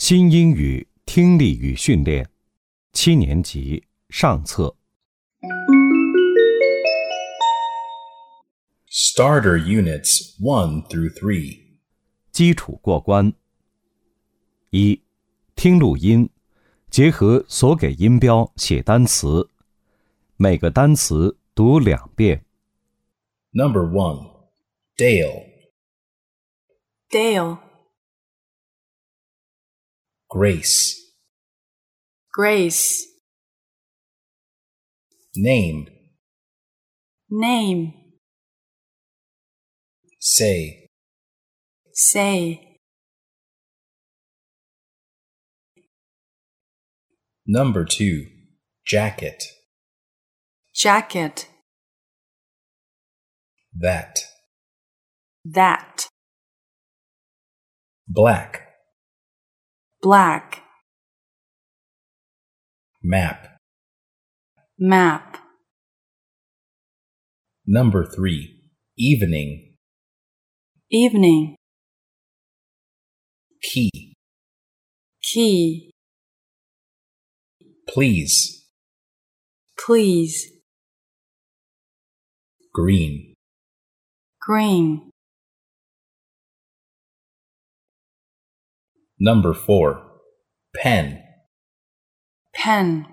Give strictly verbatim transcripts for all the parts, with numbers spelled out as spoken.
新英语听力与训练，七年级上册。 Starter Units one through three. 基础过关。一、听录音，结合所给音标写单词，每个单词读两遍。 Number one. Dale. Dale, Grace. Grace, Name. name, Say. say, Number two. Jacket. jacket, That. that, Black. black, Map. map, Number three. Evening. evening, Key. key, Please. please, Green. green, Number four. Pen. pen,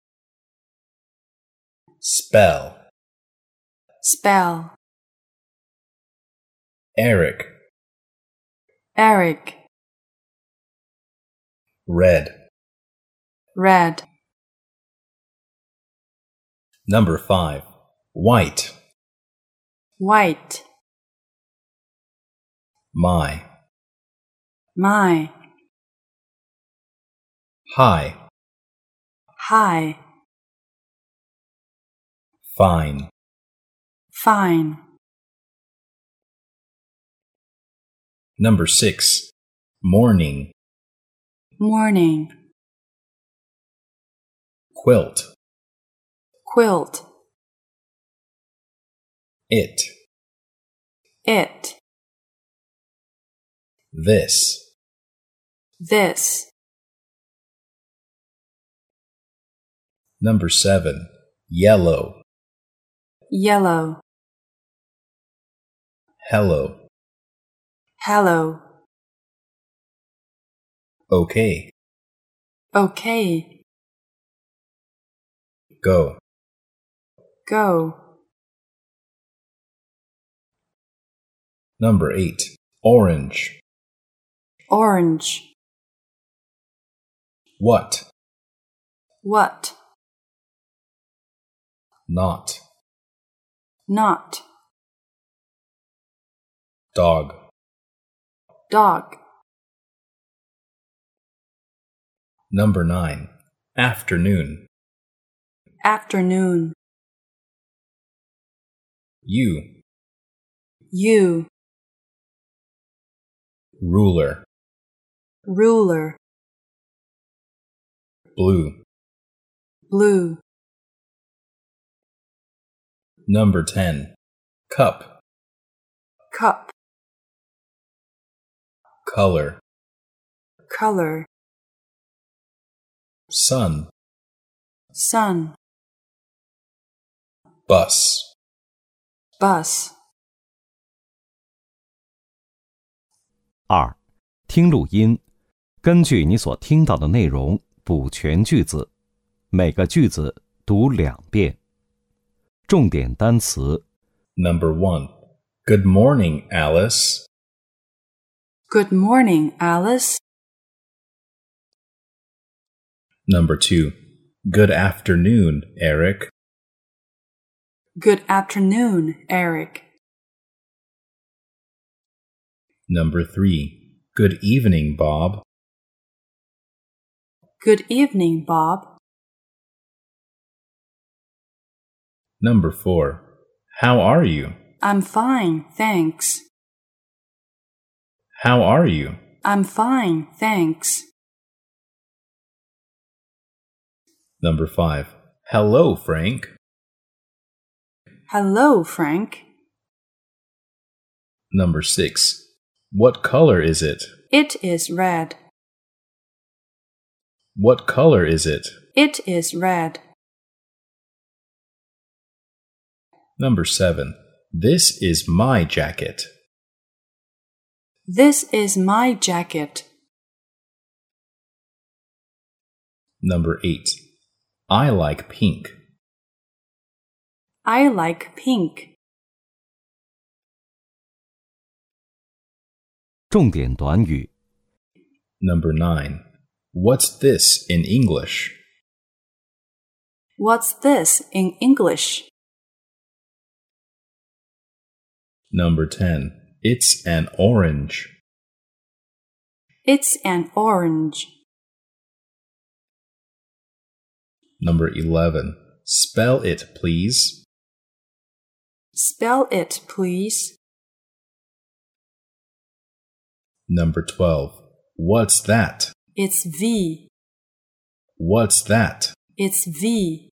Spell. spell, Eric. Eric, Red. red, Number five. White. white, My. my, High. high, Fine. fine, Number six. Morning. morning, Quilt. quilt, It. it, This. this, Number seven. Yellow. yellow, Hello. hello, Okay. okay, Go. go, Number eight. Orange. orange, What? what, Not. not, Dog. dog, Number nine. Afternoon. afternoon, You. you, Ruler. ruler, Blue. blue, Number ten. Cup. cup, Color. color, Sun. sun, Bus. bus. 二、听录音，根据你所听到的内容补全句子，每个句子读两遍。重点单词 Number one. Good morning, Alice. Good morning, Alice. Number two. Good afternoon, Eric. Good afternoon, Eric. Number three. Good evening, Bob. Good evening, Bob. Number four. How are you? I'm fine, thanks. How are you? I'm fine, thanks. Number five. Hello, Frank. Hello, Frank. Number six. What color is it? It is red. What color is it? It is red. Number seven. This is my jacket. This is my jacket. Number eight. I like pink. I like pink. 重点短语 Number nine. What's this in English? What's this in English? Number ten. It's an orange. It's an orange. Number eleven. Spell it, please. Spell it, please. Number twelve. What's that? It's V. What's that? It's V.